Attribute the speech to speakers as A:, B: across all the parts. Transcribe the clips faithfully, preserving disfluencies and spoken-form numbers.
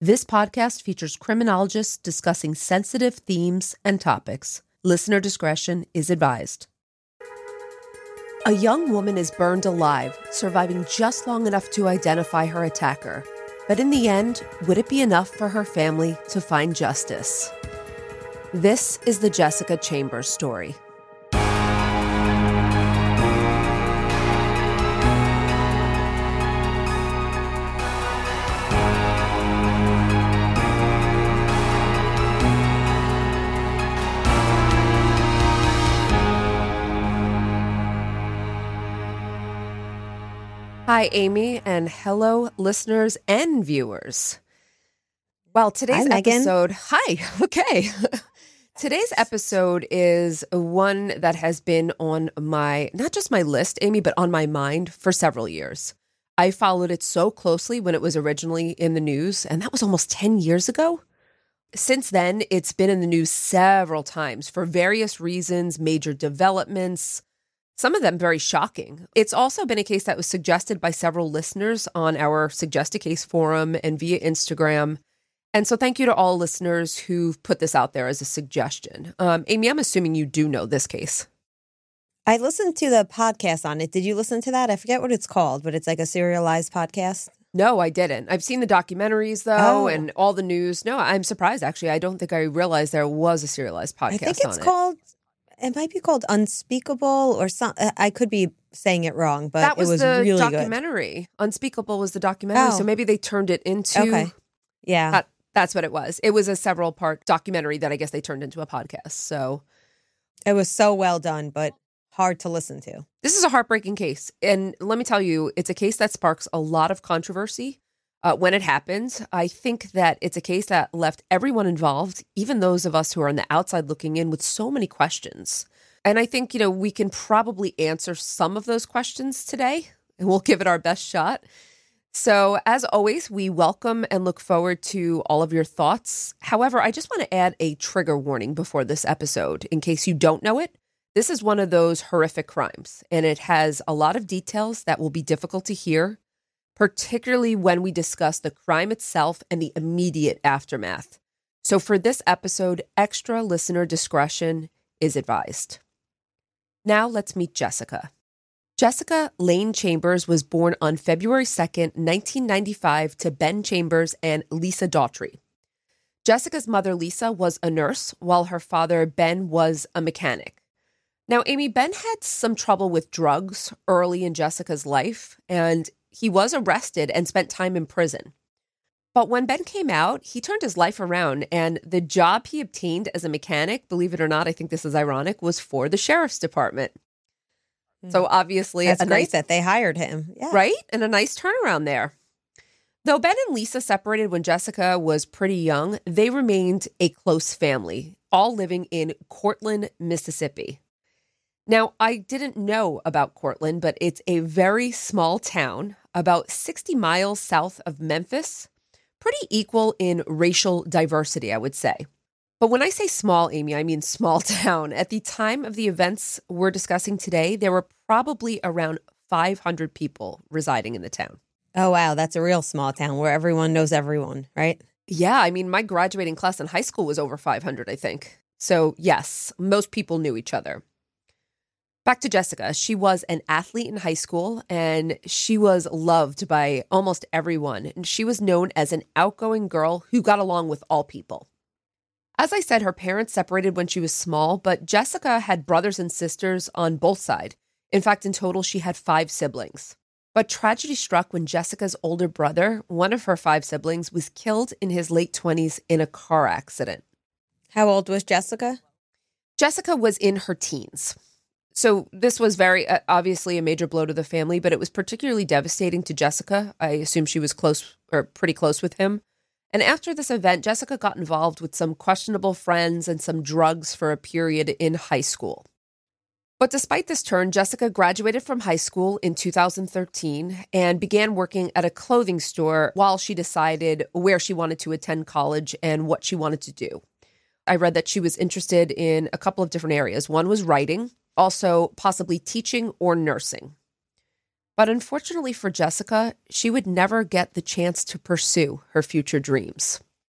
A: This podcast features criminologists discussing sensitive themes and topics. Listener discretion is advised. A young woman is burned alive, surviving just long enough to identify her attacker. But in the end, would it be enough for her family to find justice? This is the Jessica Chambers story. Hi, Amy, and hello, listeners and viewers. Well, today's
B: hi,
A: episode... Hi, okay. Today's episode is one that has been on my, not just my list, Amy, but on my mind for several years. I followed it so closely when it was originally in the news, and that was almost ten years ago. Since then, it's been in the news several times for various reasons, major developments, some of them very shocking. It's also been a case that was suggested by several listeners on our Suggest a Case forum and via Instagram. And so thank you to all listeners who've put this out there as a suggestion. Um, Amy, I'm assuming you do know this case.
B: I listened to the podcast on it. Did you listen to that? I forget what it's called, but it's like a serialized podcast.
A: No, I didn't. I've seen the documentaries, though,
B: Oh.
A: and all the news. No, I'm surprised, actually. I don't think I realized there was a serialized podcast
B: I think it's
A: on it.
B: called, it might be called Unspeakable or something. I could be saying it wrong, but
A: That was,
B: it was
A: the
B: really
A: documentary. Unspeakable was the documentary,
B: Oh.
A: so maybe they turned it into...
B: good. Okay. Yeah.
A: That, that's what it was. It was a several-part documentary that I guess they turned into a podcast, so...
B: It was so well done, but hard to listen to.
A: This is a heartbreaking case, and let me tell you, it's a case that sparks a lot of controversy uh, when it happens. I think that it's a case that left everyone involved, even those of us who are on the outside looking in, with so many questions. And I think, you know, we can probably answer some of those questions today, and we'll give it our best shot. So, as always, we welcome and look forward to all of your thoughts. However, I just want to add a trigger warning before this episode, in case you don't know it. This is one of those horrific crimes, and it has a lot of details that will be difficult to hear, particularly when we discuss the crime itself and the immediate aftermath. So for this episode, extra listener discretion is advised. Now let's meet Jessica. Jessica Lane Chambers was born on February second, nineteen ninety-five to Ben Chambers and Lisa Daughtry. Jessica's mother, Lisa, was a nurse, while her father, Ben, was a mechanic. Now, Amy, Ben had some trouble with drugs early in Jessica's life, and he was arrested and spent time in prison. But when Ben came out, he turned his life around, and the job he obtained as a mechanic, believe it or not, I think this is ironic, was for the sheriff's department. So obviously,
B: That's
A: a
B: great
A: nice,
B: that they hired him. Yeah.
A: right? And a nice turnaround there. Though Ben and Lisa separated when Jessica was pretty young, they remained a close family, all living in Cortland, Mississippi. Now, I didn't know about Cortland, but it's a very small town, about sixty miles south of Memphis, pretty equal in racial diversity, I would say. But when I say small, Amy, I mean small town. At the time of the events we're discussing today, there were probably around five hundred people residing in the town.
B: Oh, wow. That's a real small town where everyone knows everyone, right?
A: Yeah, I mean, my graduating class in high school was over five hundred, I think. So yes, most people knew each other. Back to Jessica. She was an athlete in high school, and she was loved by almost everyone. And she was known as an outgoing girl who got along with all people. As I said, her parents separated when she was small, but Jessica had brothers and sisters on both sides. In fact, in total, she had five siblings. But tragedy struck when Jessica's older brother, one of her five siblings, was killed in his late twenties in a car accident.
B: How old was Jessica?
A: Jessica was in her teens. So this was very uh, obviously a major blow to the family, but it was particularly devastating to Jessica. I assume she was close or pretty close with him. And after this event, Jessica got involved with some questionable friends and some drugs for a period in high school. But despite this turn, Jessica graduated from high school in two thousand thirteen and began working at a clothing store while she decided where she wanted to attend college and what she wanted to do. I read that she was interested in a couple of different areas. One was writing, also possibly teaching or nursing. But unfortunately for Jessica, she would never get the chance to pursue her future dreams.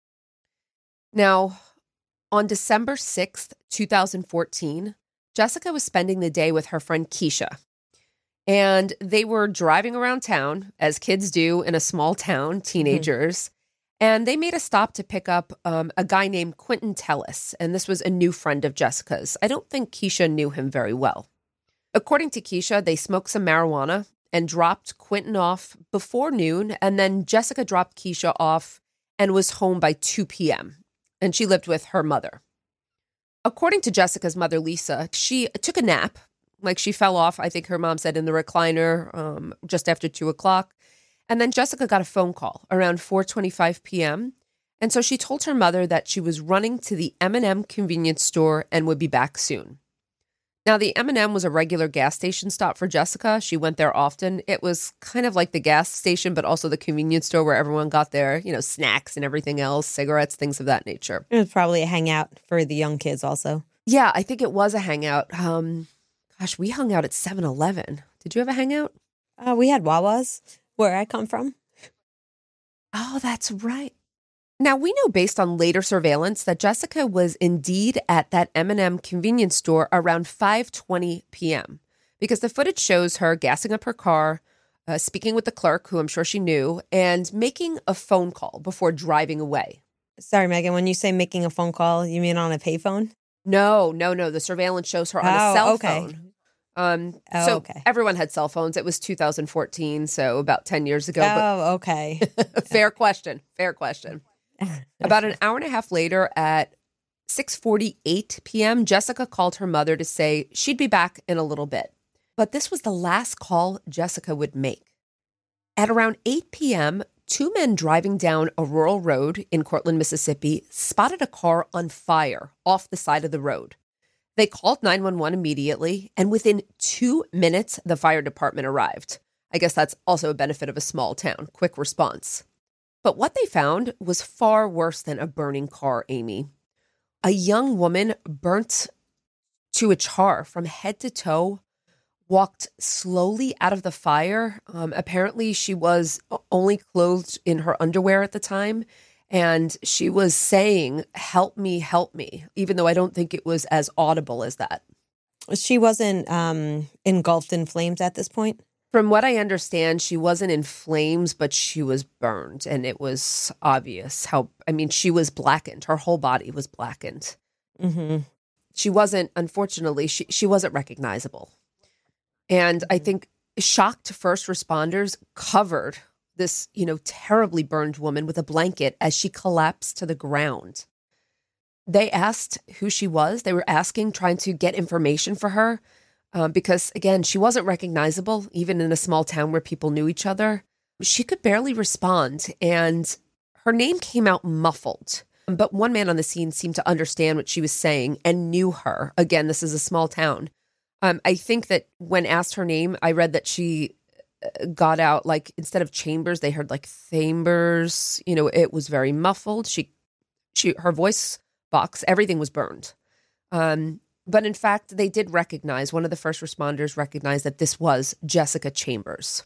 A: Now, on December sixth, twenty fourteen, Jessica was spending the day with her friend Keisha. And they were driving around town, as kids do in a small town, teenagers. Mm-hmm. And they made a stop to pick up um, a guy named Quentin Tellis. And this was a new friend of Jessica's. I don't think Keisha knew him very well. According to Keisha, they smoked some marijuana and dropped Quentin off before noon. And then Jessica dropped Keisha off and was home by two p.m. And she lived with her mother. According to Jessica's mother, Lisa, she took a nap. Like she fell off, I think her mom said, in the recliner um, just after two o'clock. And then Jessica got a phone call around four twenty-five p.m. And so she told her mother that she was running to the M and M convenience store and would be back soon. Now, the M and M was a regular gas station stop for Jessica. She went there often. It was kind of like the gas station, but also the convenience store where everyone got their, you know, snacks and everything else, cigarettes, things of that nature.
B: It was probably a hangout for the young kids also.
A: Yeah, I think it was a hangout. Um, gosh, we hung out at seven eleven. Did you have a hangout?
B: Uh, we had Wawa's where I come from.
A: Oh, that's right. Now, we know based on later surveillance that Jessica was indeed at that M and M convenience store around five twenty p.m. because the footage shows her gassing up her car, uh, speaking with the clerk, who I'm sure she knew, and making a phone call before driving away.
B: Sorry, Megan, when you say making a phone call, you mean on a payphone?
A: No, no, no. The surveillance shows her on
B: oh,
A: a cell
B: okay.
A: phone. Um,
B: oh,
A: so
B: okay.
A: Everyone had cell phones. It was two thousand fourteen, so about ten years ago.
B: Oh, but okay.
A: Fair question. Fair question. About an hour and a half later at six forty-eight p.m., Jessica called her mother to say she'd be back in a little bit. But this was the last call Jessica would make. At around eight p.m., two men driving down a rural road in Cortland, Mississippi, spotted a car on fire off the side of the road. They called nine one one immediately, and within two minutes, the fire department arrived. I guess that's also a benefit of a small town. Quick response. But what they found was far worse than a burning car, Amy. A young woman burnt to a char from head to toe, walked slowly out of the fire. Um, apparently, she was only clothed in her underwear at the time, and she was saying, "Help me, help me," even though I don't think it was as audible as that.
B: She wasn't um, engulfed in flames at this point?
A: From what I understand, she wasn't in flames, but she was burned, and it was obvious how, I mean, she was blackened. Her whole body was blackened.
B: Mm-hmm.
A: She wasn't, unfortunately, she, she wasn't recognizable. And I think shocked first responders covered this, you know, terribly burned woman with a blanket as she collapsed to the ground. They asked who she was. They were asking, trying to get information for her. Um, because, again, she wasn't recognizable, even in a small town where people knew each other. She could barely respond, and her name came out muffled. But one man on the scene seemed to understand what she was saying and knew her. Again, this is a small town. Um, I think that when asked her name, I read that she got out, like, instead of Chambers, they heard, like, Chambers. You know, it was very muffled. She, she, her voice box, everything was burned. Um But in fact, they did recognize, one of the first responders recognized that this was Jessica Chambers.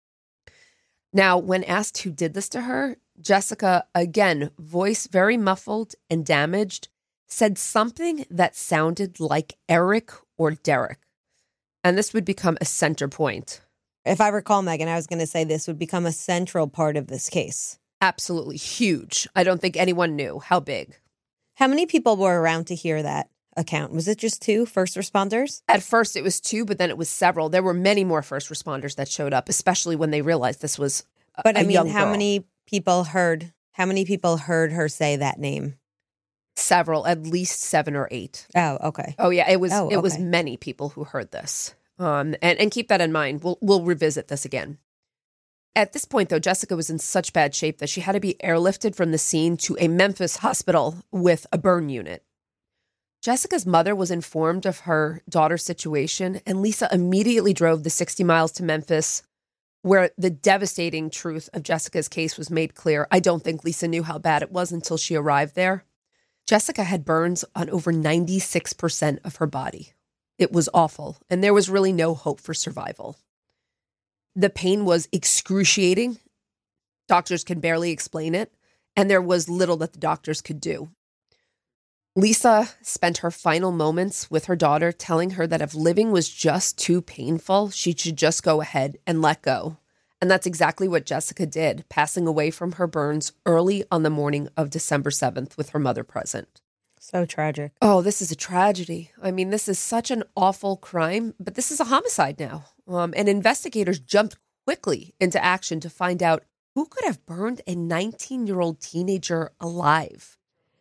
A: Now, when asked who did this to her, Jessica, again, voice very muffled and damaged, said something that sounded like Eric or Derek. And this would become a center point.
B: If I recall, Megan, I was going to say this would become a central part of this case.
A: Absolutely huge. I don't think anyone knew how big.
B: How many people were around to hear that account? Was it just two first responders?
A: At first it was two, but then it was several. There were many more first responders that showed up, especially when they realized this was a,
B: but I
A: a
B: mean,
A: young
B: how
A: girl.
B: many people heard, how many people heard her say that name?
A: Several, at least seven or eight.
B: Oh, okay.
A: Oh yeah, it was
B: Oh,
A: it was
B: okay.
A: many people who heard this. Um, and, and keep that in mind. We'll we'll revisit this again. At this point, though, Jessica was in such bad shape that she had to be airlifted from the scene to a Memphis hospital with a burn unit. Jessica's mother was informed of her daughter's situation, and Lisa immediately drove the sixty miles to Memphis, where the devastating truth of Jessica's case was made clear. I don't think Lisa knew how bad it was until she arrived there. Jessica had burns on over ninety-six percent of her body. It was awful, and there was really no hope for survival. The pain was excruciating. Doctors can barely explain it, and there was little that the doctors could do. Lisa spent her final moments with her daughter telling her that if living was just too painful, she should just go ahead and let go. And that's exactly what Jessica did, passing away from her burns early on the morning of December seventh with her mother present.
B: So tragic.
A: Oh, this is a tragedy. I mean, this is such an awful crime, but this is a homicide now. Um, and investigators jumped quickly into action to find out who could have burned a nineteen-year-old teenager alive.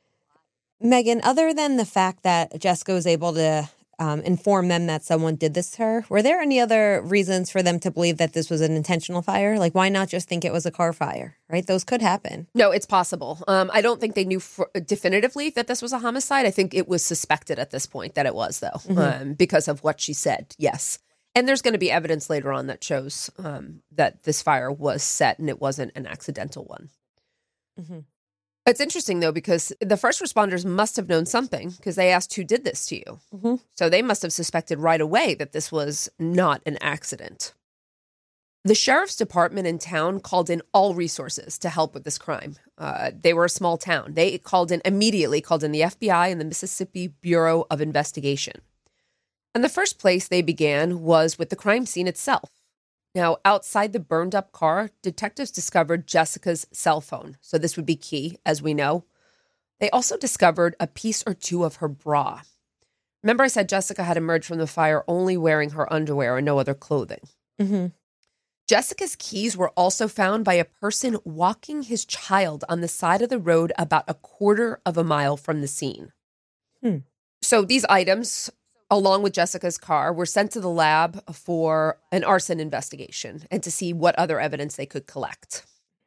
B: Megan, other than the fact that Jessica was able to um, inform them that someone did this to her, were there any other reasons for them to believe that this was an intentional fire? Like, why not just think it was a car fire, right? Those could happen.
A: No, it's possible. Um, I don't think they knew for, definitively that this was a homicide. I think it was suspected at this point that it was, though, mm-hmm. um, because of what she said. Yes. And there's going to be evidence later on that shows um, that this fire was set and it wasn't an accidental one. Mm-hmm. It's interesting, though, because the first responders must have known something because they asked who did this to you. Mm-hmm. So they must have suspected right away that this was not an accident. The sheriff's department in town called in all resources to help with this crime. Uh, they were a small town. They called in immediately, called in the F B I and the Mississippi Bureau of Investigation. And the first place they began was with the crime scene itself. Now, outside the burned up car, detectives discovered Jessica's cell phone. So this would be key, as we know. They also discovered a piece or two of her bra. Remember I said Jessica had emerged from the fire only wearing her underwear and no other clothing. Mm-hmm. Jessica's keys were also found by a person walking his child on the side of the road about a quarter of a mile from the scene. Hmm. So these items, along with Jessica's car, were sent to the lab for an arson investigation and to see what other evidence they could collect.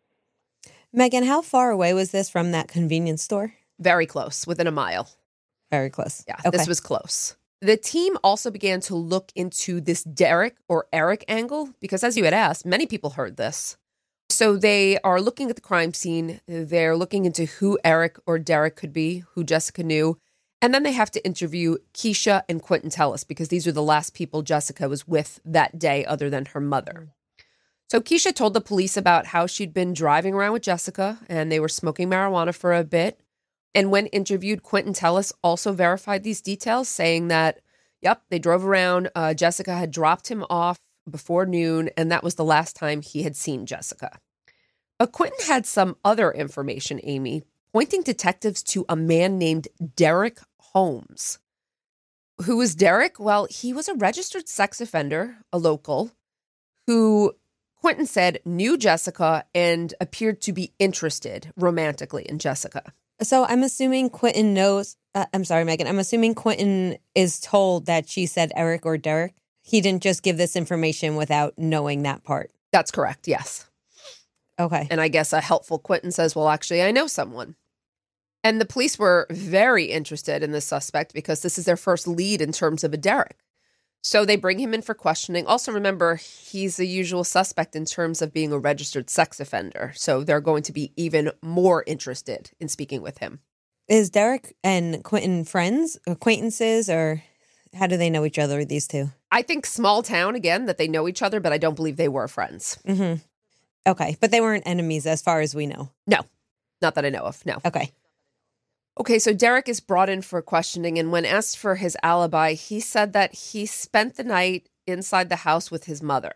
B: Megan, how far away was this from that convenience store?
A: Very close, within a mile.
B: Very close.
A: Yeah,
B: okay.
A: This was close. The team also began to look into this Derek or Eric angle because, as you had asked, many people heard this. So they are looking at the crime scene. They're looking into who Eric or Derek could be, who Jessica knew. And then they have to interview Keisha and Quentin Tellis because these are the last people Jessica was with that day other than her mother. So Keisha told the police about how she'd been driving around with Jessica and they were smoking marijuana for a bit. And when interviewed, Quentin Tellis also verified these details, saying that, yep, they drove around. Uh, Jessica had dropped him off before noon, and that was the last time he had seen Jessica. But Quentin had some other information, Amy, pointing detectives to a man named Derek Holmes. Who was Derek? Well, he was a registered sex offender, a local, who Quentin said knew Jessica and appeared to be interested romantically in Jessica.
B: So I'm assuming Quentin knows, uh, I'm sorry, Megan, I'm assuming Quentin is told that she said Eric or Derek. He didn't just give this information without knowing that part.
A: That's correct, yes.
B: Okay.
A: And I guess a helpful Quentin says, well, actually, I know someone. And the police were very interested in this suspect because this is their first lead in terms of a Derek. So they bring him in for questioning. Also, remember, he's the usual suspect in terms of being a registered sex offender. So they're going to be even more interested in speaking with him.
B: Is Derek and Quentin friends, acquaintances, or how do they know each other, these two?
A: I think small town, again, that they know each other, but I don't believe they were friends.
B: Mm-hmm. Okay, but they weren't enemies as far as we know?
A: No, not that I know of, no.
B: Okay.
A: Okay, so Derek is brought in for questioning, and when asked for his alibi, he said that he spent the night inside the house with his mother.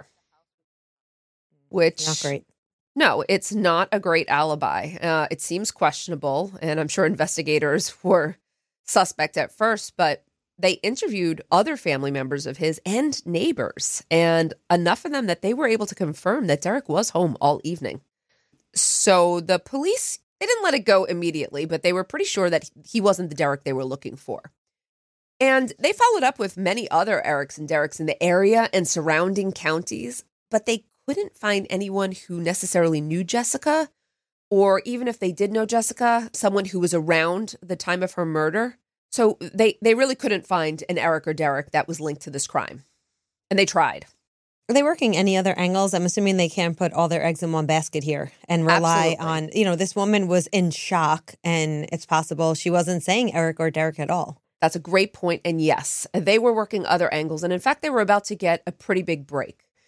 A: Which...
B: Not great.
A: No, it's not a great alibi. Uh, it seems questionable, and I'm sure investigators were suspect at first, but they interviewed other family members of his and neighbors, and enough of them that they were able to confirm that Derek was home all evening. So the police... They didn't let it go immediately, but they were pretty sure that he wasn't the Derek they were looking for. And they followed up with many other Erics and Dereks in the area and surrounding counties, but they couldn't find anyone who necessarily knew Jessica, or even if they did know Jessica, someone who was around the time of her murder. So they, they really couldn't find an Eric or Derek that was linked to this crime. And they tried.
B: Are they working any other angles? I'm assuming they can't put all their eggs in one basket here and rely
A: Absolutely.
B: on, you know, this woman was in shock and it's possible she wasn't saying Eric or Derek at all.
A: That's a great point. And yes, they were working other angles. And in fact, they were about to get a pretty big break.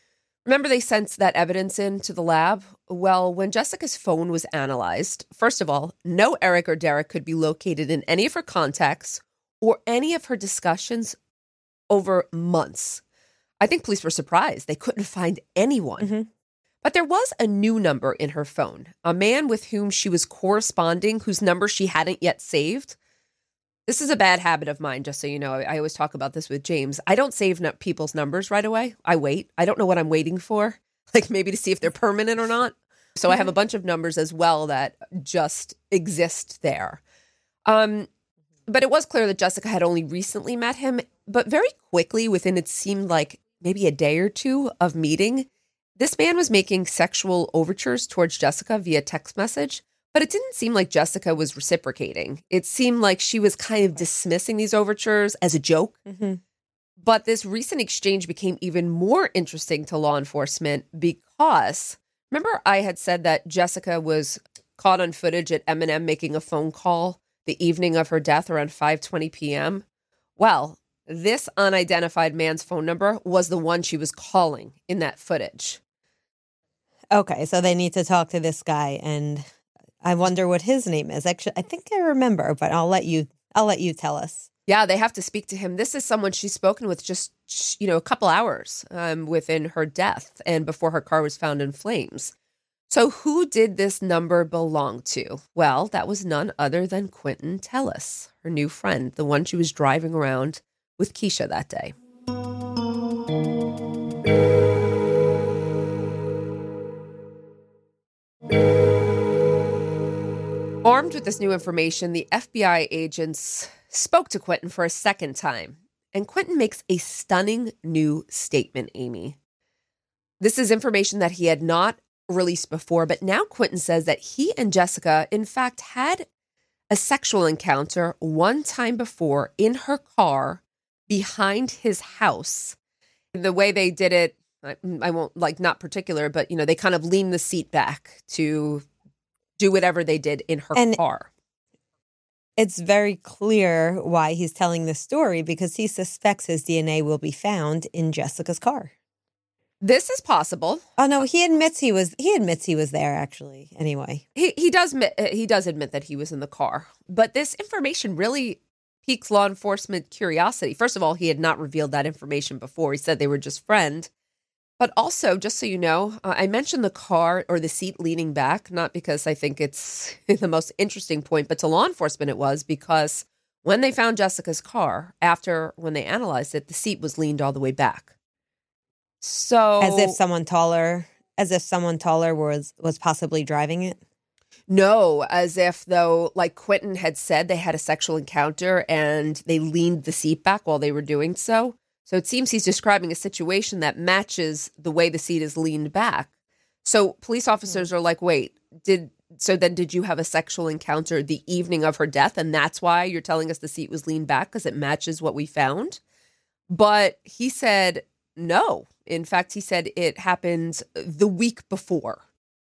A: Remember they sent that evidence in to the lab? Well, when Jessica's phone was analyzed, first of all, no Eric or Derek could be located in any of her contacts or any of her discussions over months. I think police were surprised. They couldn't find anyone.
B: Mm-hmm.
A: But there was a new number in her phone, a man with whom she was corresponding, whose number she hadn't yet saved. This is a bad habit of mine, just so you know. I always talk about this with James. I don't save n- people's numbers right away. I wait. I don't know what I'm waiting for, like maybe to see if they're permanent or not. So I have a bunch of numbers as well that just exist there. Um, but it was clear that Jessica had only recently met him, but very quickly, within it seemed like maybe a day or two of meeting, this man was making sexual overtures towards Jessica via text message. But it didn't seem like Jessica was reciprocating. It seemed like she was kind of dismissing these overtures as a joke.
B: Mm-hmm.
A: But this recent exchange became even more interesting to law enforcement because, remember I had said that Jessica was caught on footage at M and M making a phone call the evening of her death around five twenty p.m.? Well, this unidentified man's phone number was the one she was calling in that footage.
B: Okay, so they need to talk to this guy, and I wonder what his name is. Actually, I think I remember, but I'll let you I'll let you tell us.
A: Yeah, they have to speak to him. This is someone she's spoken with just, you know, a couple hours um, within her death and before her car was found in flames. So who did this number belong to? Well, that was none other than Quentin Tellis, her new friend, the one she was driving around with Keisha that day. Armed with this new information, the F B I agents spoke to Quentin for a second time, and Quentin makes a stunning new statement, Amy. This is information that he had not released before, but now Quentin says that he and Jessica, in fact, had a sexual encounter one time before in her car behind his house. The way they did it, I, I won't, like, not particular, but, you know, they kind of leaned the seat back to do whatever they did in her
B: and
A: car.
B: It's very clear why he's telling this story, because he suspects his D N A will be found in Jessica's car.
A: This is possible.
B: Oh no, he admits he was he admits he was there actually. Anyway.
A: He he does admit, he does admit that he was in the car. But this information really piques law enforcement curiosity. First of all, he had not revealed that information before. He said they were just friends. But also, just so you know, uh, I mentioned the car or the seat leaning back, not because I think it's the most interesting point, but to law enforcement it was, because when they found Jessica's car, after when they analyzed it, the seat was leaned all the way back. So
B: As if someone taller, as if someone taller was was possibly driving it?
A: No, as if though, like Quentin had said, they had a sexual encounter and they leaned the seat back while they were doing so. So it seems he's describing a situation that matches the way the seat is leaned back. So police officers are like, wait, did so then did you have a sexual encounter the evening of her death? And that's why you're telling us the seat was leaned back because it matches what we found? But he said no. In fact, he said it happened the week before.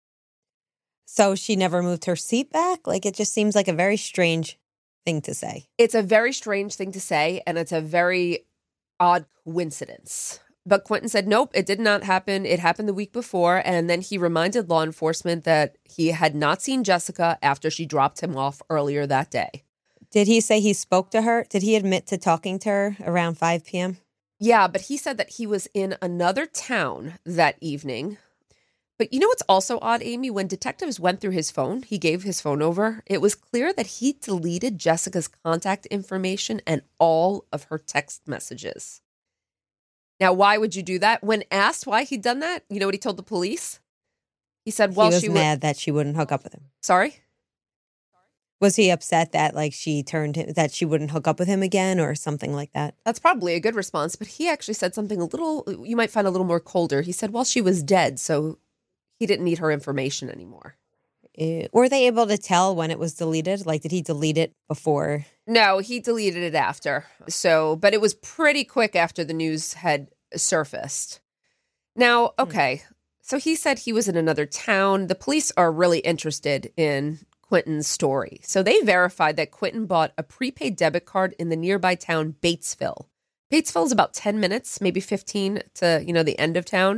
B: So she never moved her seat back? Like, it just seems like a very strange thing to say.
A: It's a very strange thing to say, and it's a very odd coincidence. But Quentin said, nope, it did not happen. It happened the week before. And then he reminded law enforcement that he had not seen Jessica after she dropped him off earlier that day.
B: Did he say he spoke to her? Did he admit to talking to her around five p.m.?
A: Yeah, but he said that he was in another town that evening. But you know what's also odd, Amy? When detectives went through his phone, he gave his phone over, it was clear that he deleted Jessica's contact information and all of her text messages. Now, why would you do that? When asked why he'd done that, you know what he told the police? He said, well,
B: he was
A: she
B: mad
A: would-
B: that she wouldn't hook up with him.
A: Sorry?
B: Was he upset that like she turned him, that she wouldn't hook up with him again or something like that?
A: That's probably a good response, but he actually said something a little, you might find a little more colder. He said, well, she was dead, so he didn't need her information anymore.
B: Uh, were they able to tell when it was deleted? Like, did he delete it before?
A: No, he deleted it after. So, but it was pretty quick after the news had surfaced. Now, okay, so he said he was in another town. The police are really interested in Quentin's story. So they verified that Quentin bought a prepaid debit card in the nearby town Batesville. Batesville is about ten minutes, maybe fifteen to, you know, the end of town,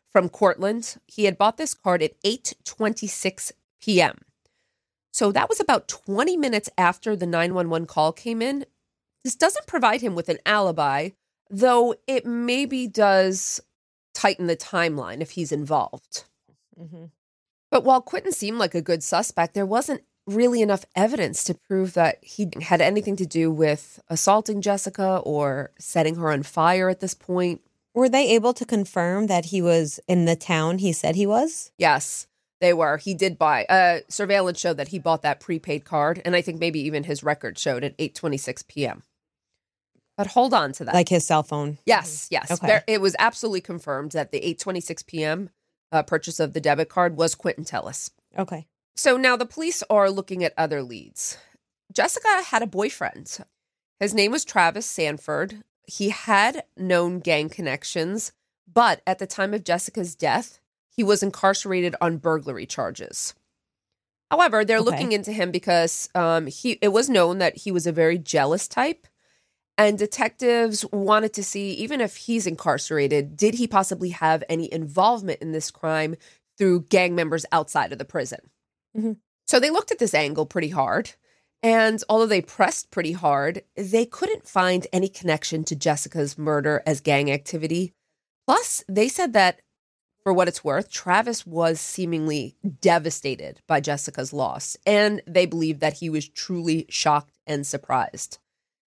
A: from Cortland. He had bought this card at eight twenty-six p.m. So that was about twenty minutes after the nine one one call came in. This doesn't provide him with an alibi, though it maybe does tighten the timeline if he's involved.
B: Mm-hmm.
A: But while Quentin seemed like a good suspect, there wasn't really enough evidence to prove that he had anything to do with assaulting Jessica or setting her on fire at this point.
B: Were they able to confirm that he was in the town he said he was?
A: Yes, they were. He did buy. Uh, surveillance showed that he bought that prepaid card, and I think maybe even his record showed at eight twenty-six p.m. But hold on to that.
B: Like his cell phone?
A: Yes, yes.
B: Okay.
A: There, it was absolutely confirmed that the eight twenty-six p.m. Uh, purchase of the debit card was Quentin Tellis.
B: Okay.
A: So now the police are looking at other leads. Jessica had a boyfriend. His name was Travis Sanford. He had known gang connections, but at the time of Jessica's death, he was incarcerated on burglary charges. However, they're
B: Okay.
A: looking into him because um, he it was known that he was a very jealous type, and detectives wanted to see, even if he's incarcerated, did he possibly have any involvement in this crime through gang members outside of the prison?
B: Mm-hmm.
A: So they looked at this angle pretty hard. And although they pressed pretty hard, they couldn't find any connection to Jessica's murder as gang activity. Plus, they said that, for what it's worth, Travis was seemingly devastated by Jessica's loss, and they believed that he was truly shocked and surprised.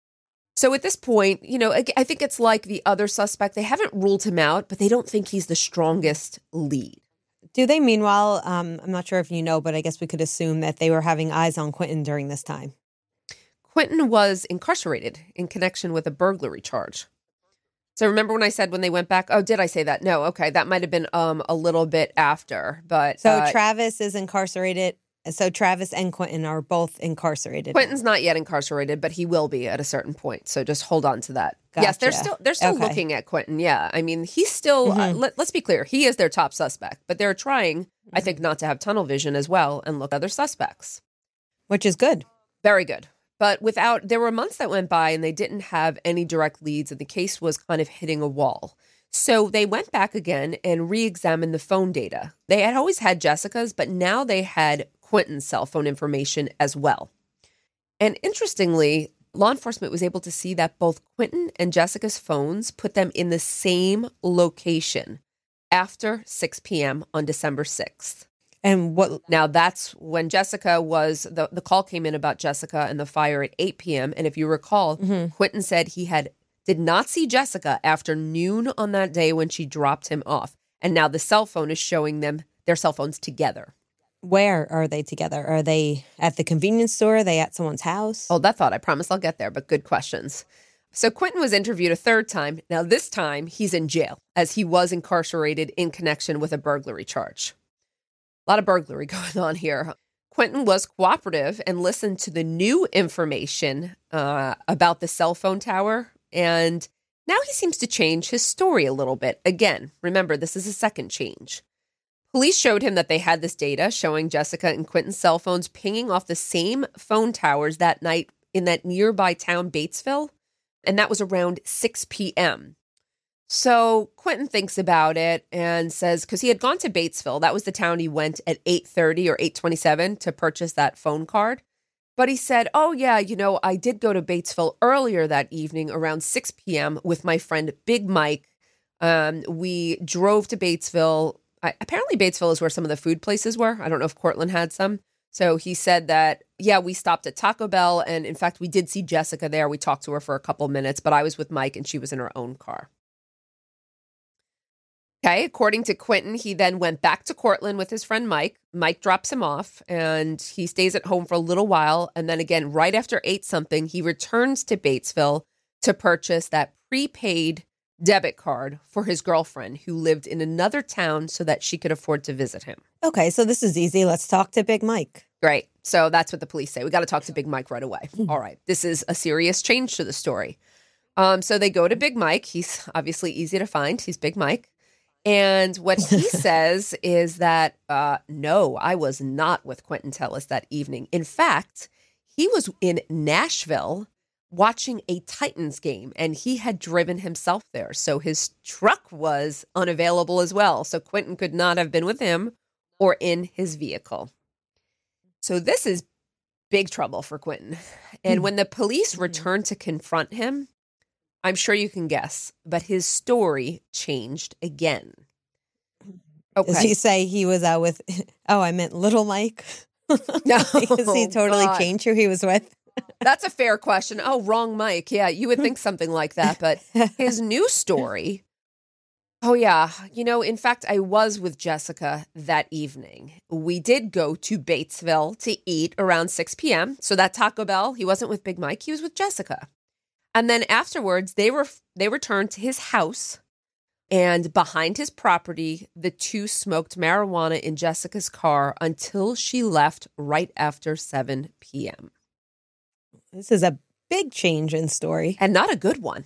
A: So at this point, you know, I I think it's like the other suspect. They haven't ruled him out, but they don't think he's the strongest lead.
B: Do they, meanwhile, um, I'm not sure if you know, but I guess we could assume that they were having eyes on Quentin during this time.
A: Quentin was incarcerated in connection with a burglary charge. So remember when I said when they went back? Oh, did I say that? No. Okay. That might have been um a little bit after. But
B: So
A: uh,
B: Travis is incarcerated. So Travis and Quentin are both incarcerated.
A: Quentin's not yet incarcerated, but he will be at a certain point. So just hold on to that. Yes, they're
B: Gotcha.
A: still they're still
B: Okay.
A: looking at Quentin. Yeah. I mean, he's still, uh,
B: Mhm.
A: let, let's be clear, he is their top suspect, but they're trying, I think, not to have tunnel vision as well and look at other suspects.
B: Which is good.
A: Very good. But without, there were months that went by and they didn't have any direct leads and the case was kind of hitting a wall. So they went back again and re-examined the phone data. They had always had Jessica's, but now they had Quentin's cell phone information as well. And interestingly, law enforcement was able to see that both Quentin and Jessica's phones put them in the same location after six p.m. on December sixth.
B: And what?
A: Now, that's when Jessica was, the, the call came in about Jessica and the fire at eight p.m. And if you recall,
B: Mhm.
A: Quentin said he had did not see Jessica after noon on that day when she dropped him off. And now the cell phone is showing them their cell phones together.
B: Where are they together? Are they at the convenience store? Are they at someone's house?
A: Oh, that thought. I promise I'll get there, but good questions. So Quentin was interviewed a third time. Now, this time he's in jail as he was incarcerated in connection with a burglary charge. A lot of burglary going on here. Quentin was cooperative and listened to the new information uh, about the cell phone tower. And now he seems to change his story a little bit. Again, remember, this is a second change. Police showed him that they had this data showing Jessica and Quentin's cell phones pinging off the same phone towers that night in that nearby town, Batesville. And that was around six p.m. So Quentin thinks about it and says, because he had gone to Batesville, that was the town he went at eight thirty or eight twenty-seven to purchase that phone card. But he said, oh, yeah, you know, I did go to Batesville earlier that evening around six p.m. with my friend Big Mike. Um, we drove to Batesville. I, apparently, Batesville is where some of the food places were. I don't know if Cortland had some. So he said that, yeah, we stopped at Taco Bell. And in fact, we did see Jessica there. We talked to her for a couple minutes, but I was with Mike and she was in her own car. Okay, according to Quentin, he then went back to Cortland with his friend Mike. Mike drops him off and he stays at home for a little while. And then again, right after eight something, he returns to Batesville to purchase that prepaid debit card for his girlfriend who lived in another town so that she could afford to visit him.
B: Okay, so this is easy. Let's talk to Big Mike.
A: Great. So that's what the police say. We got to talk to Big Mike right away. All right. This is a serious change to the story. Um, so they go to Big Mike. He's obviously easy to find. He's Big Mike. And what he says is that, uh, no, I was not with Quentin Tellis that evening. In fact, he was in Nashville watching a Titans game, and he had driven himself there. So his truck was unavailable as well. So Quentin could not have been with him or in his vehicle. So this is big trouble for Quentin. And when the police returned to confront him, I'm sure you can guess, but his story changed again.
B: Okay. Does he say he was out with, oh, I meant little Mike?
A: No.
B: Because he totally
A: God.
B: changed who he was with?
A: That's a fair question. Oh, wrong Mike. Yeah, you would think something like that. But his new story, oh, yeah. You know, in fact, I was with Jessica that evening. We did go to Batesville to eat around six p.m. So that Taco Bell, he wasn't with Big Mike. He was with Jessica. And then afterwards, they were they returned to his house. And behind his property, the two smoked marijuana in Jessica's car until she left right after seven p.m.
B: This is a big change in story.
A: And not a good one.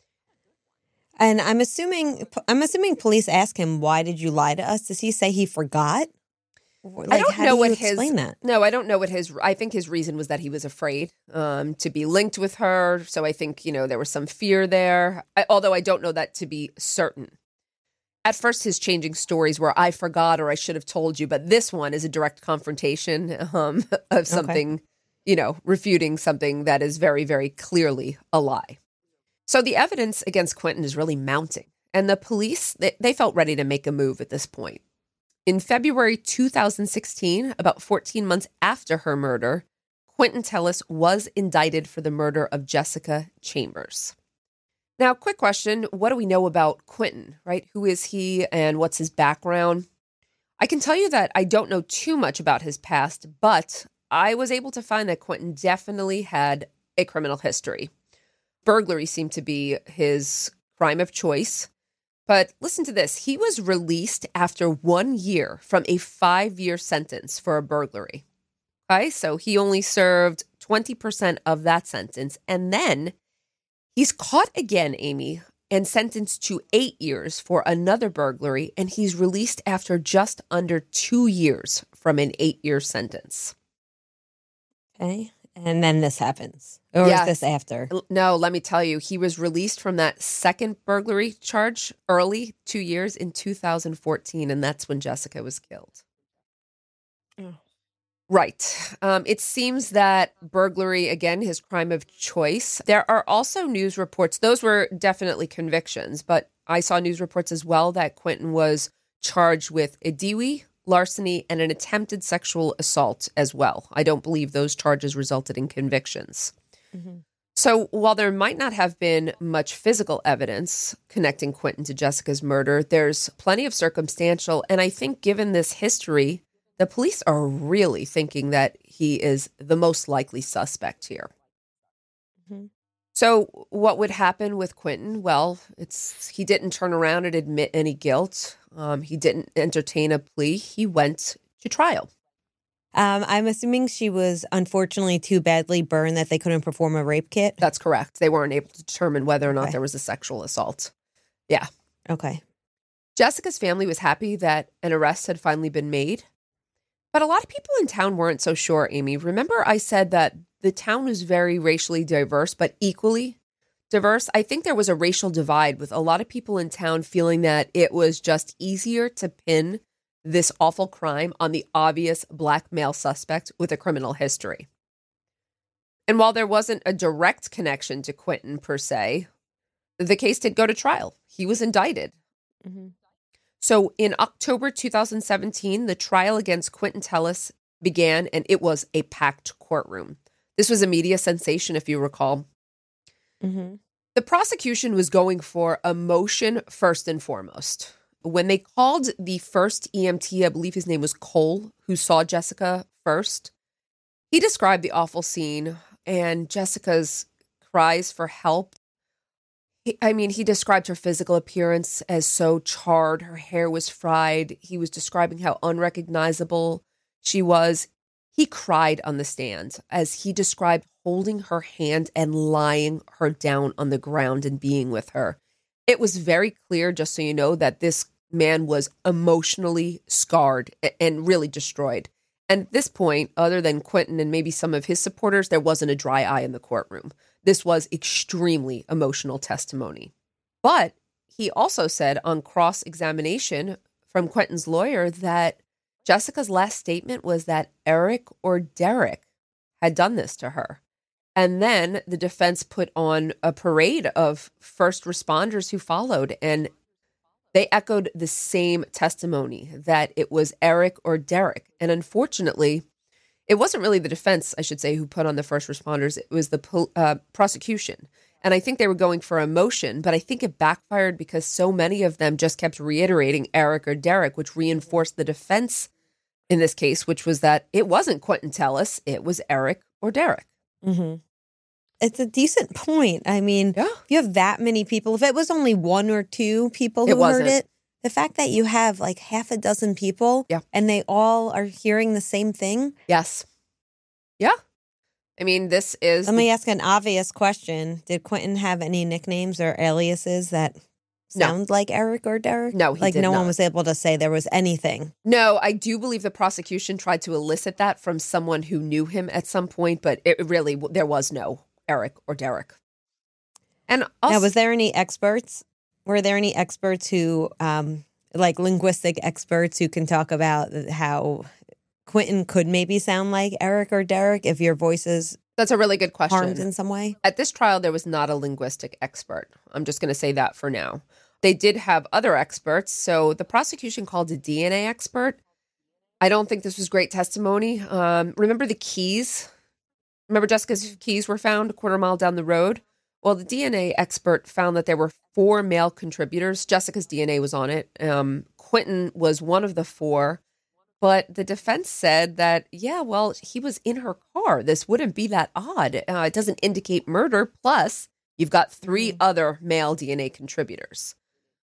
B: And I'm assuming I'm assuming police ask him, why did you lie to us? Does he say he forgot? Like,
A: I don't
B: how
A: know
B: do
A: what
B: you
A: his
B: explain that?
A: No, I don't know what his I think his reason was that he was afraid um, to be linked with her. So I think, you know, there was some fear there. I, although I don't know that to be certain. At first, his changing stories were, I forgot or I should have told you. But this one is a direct confrontation um, of something, okay. you know, refuting something that is very, very clearly a lie. So the evidence against Quentin is really mounting. And the police, they, they felt ready to make a move at this point. In February two thousand sixteen, about fourteen months after her murder, Quentin Tellis was indicted for the murder of Jessica Chambers. Now, quick question. What do we know about Quentin, right? Who is he and what's his background? I can tell you that I don't know too much about his past, but I was able to find that Quentin definitely had a criminal history. Burglary seemed to be his crime of choice. But listen to this. He was released after one year from a five-year sentence for a burglary. Okay, so he only served twenty percent of that sentence. And then he's caught again, Amy, and sentenced to eight years for another burglary. And he's released after just under two years from an eight-year sentence.
B: Okay. And then this happens. Or
A: yes.
B: is this after?
A: No, let me tell you. He was released from that second burglary charge early, two years in two thousand fourteen, and that's when Jessica was killed. Oh. Right. Um, it seems that burglary, again, his crime of choice. There are also news reports. Those were definitely convictions, but I saw news reports as well that Quentin was charged with a D W I, larceny, and an attempted sexual assault as well. I don't believe those charges resulted in convictions. Mm-hmm. So while there might not have been much physical evidence connecting Quentin to Jessica's murder, there's plenty of circumstantial. And I think given this history, the police are really thinking that he is the most likely suspect here. Mm-hmm. So what would happen with Quentin? Well, it's he didn't turn around and admit any guilt. Um, he didn't entertain a plea. He went to trial.
B: Um, I'm assuming she was unfortunately too badly burned that they couldn't perform a rape kit.
A: That's correct. They weren't able to determine whether or not
B: okay.
A: there was a sexual assault. Yeah.
B: Okay.
A: Jessica's family was happy that an arrest had finally been made. But a lot of people in town weren't so sure, Amy. Remember I said that the town was very racially diverse, but equally diverse? I think there was a racial divide with a lot of people in town feeling that it was just easier to pin this awful crime on the obvious black male suspect with a criminal history. And while there wasn't a direct connection to Quentin per se, the case did go to trial. He was indicted. Mm-hmm. So in October two thousand seventeen, the trial against Quentin Tellis began, and it was a packed courtroom. This was a media sensation, if you recall. Mm-hmm. The prosecution was going for emotion first and foremost. When they called the first E M T, I believe his name was Cole, who saw Jessica first, he described the awful scene and Jessica's cries for help. He, I mean, he described her physical appearance as so charred. Her hair was fried. He was describing how unrecognizable she was. He cried on the stand as he described holding her hand and lying her down on the ground and being with her. It was very clear, just so you know, that this man was emotionally scarred and really destroyed. And at this point, other than Quentin and maybe some of his supporters, there wasn't a dry eye in the courtroom. This was extremely emotional testimony. But he also said on cross-examination from Quentin's lawyer that Jessica's last statement was that Eric or Derek had done this to her. And then the defense put on a parade of first responders who followed, and they echoed the same testimony that it was Eric or Derek. And unfortunately, it wasn't really the defense, I should say, who put on the first responders. It was the uh, prosecution. And I think they were going for emotion, but I think it backfired because so many of them just kept reiterating Eric or Derek, which reinforced the defense in this case, which was that it wasn't Quentin Tellis, it was Eric or Derek.
B: Mm-hmm. It's a decent point. I mean,
A: yeah.
B: If you have that many people, if it was only one or two people who
A: it
B: heard it, the fact that you have like half a dozen people
A: yeah.
B: and they all are hearing the same thing.
A: Yes. Yeah. I mean, this is...
B: Let me ask an obvious question. Did Quentin have any nicknames or aliases that sound
A: no.
B: like Eric or Derek?
A: No, he
B: Like
A: did
B: no
A: not.
B: one was able to say there was anything.
A: No, I do believe the prosecution tried to elicit that from someone who knew him at some point, but it really, there was no Eric or Derek. And also,
B: now, was there any experts? Were there any experts who, um, like linguistic experts who can talk about how Quentin could maybe sound like Eric or Derek if your voice is
A: that's a really good question.
B: harmed in some way?
A: At this trial, there was not a linguistic expert. I'm just going to say that for now. They did have other experts. So the prosecution called a D N A expert. I don't think this was great testimony. Um, remember the keys? Remember Jessica's keys were found a quarter mile down the road? Well, the D N A expert found that there were four male contributors. Jessica's D N A was on it. Um, Quentin was one of the four. But the defense said that, yeah, well, he was in her car. This wouldn't be that odd. Uh, it doesn't indicate murder. Plus, you've got three
B: Mm-hmm.
A: other male D N A contributors.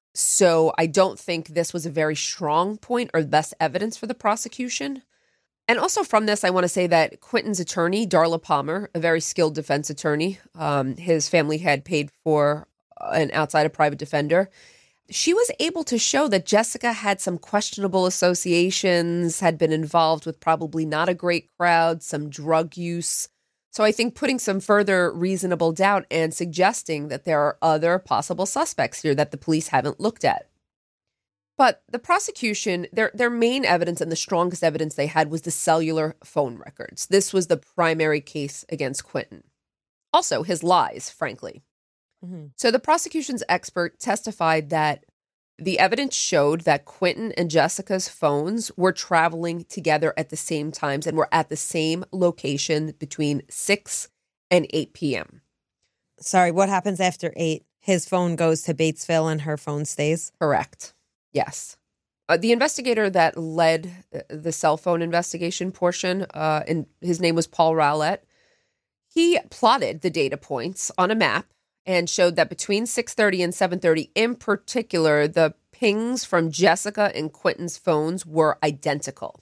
A: So I don't think this was a very strong point or the best evidence for the prosecution. And also from this, I want to say that Quentin's attorney, Darla Palmer, a very skilled defense attorney, um, his family had paid for an outside a private defender. She was able to show that Jessica had some questionable associations, had been involved with probably not a great crowd, some drug use. So I think putting some further reasonable doubt and suggesting that there are other possible suspects here that the police haven't looked at. But the prosecution, their their main evidence and the strongest evidence they had was the cellular phone records. This was the primary case against Quentin. Also, his lies, frankly.
B: Mm-hmm.
A: So the prosecution's expert testified that the evidence showed that Quentin and Jessica's phones were traveling together at the same times and were at the same location between six and eight p.m.
B: Sorry, what happens after eight? His phone goes to Batesville and her phone stays?
A: Correct. Yes. Uh, the investigator that led the cell phone investigation portion, uh, and his name was Paul Rowlett, he plotted the data points on a map and showed that between six thirty and seven thirty, in particular, the pings from Jessica and Quentin's phones were identical.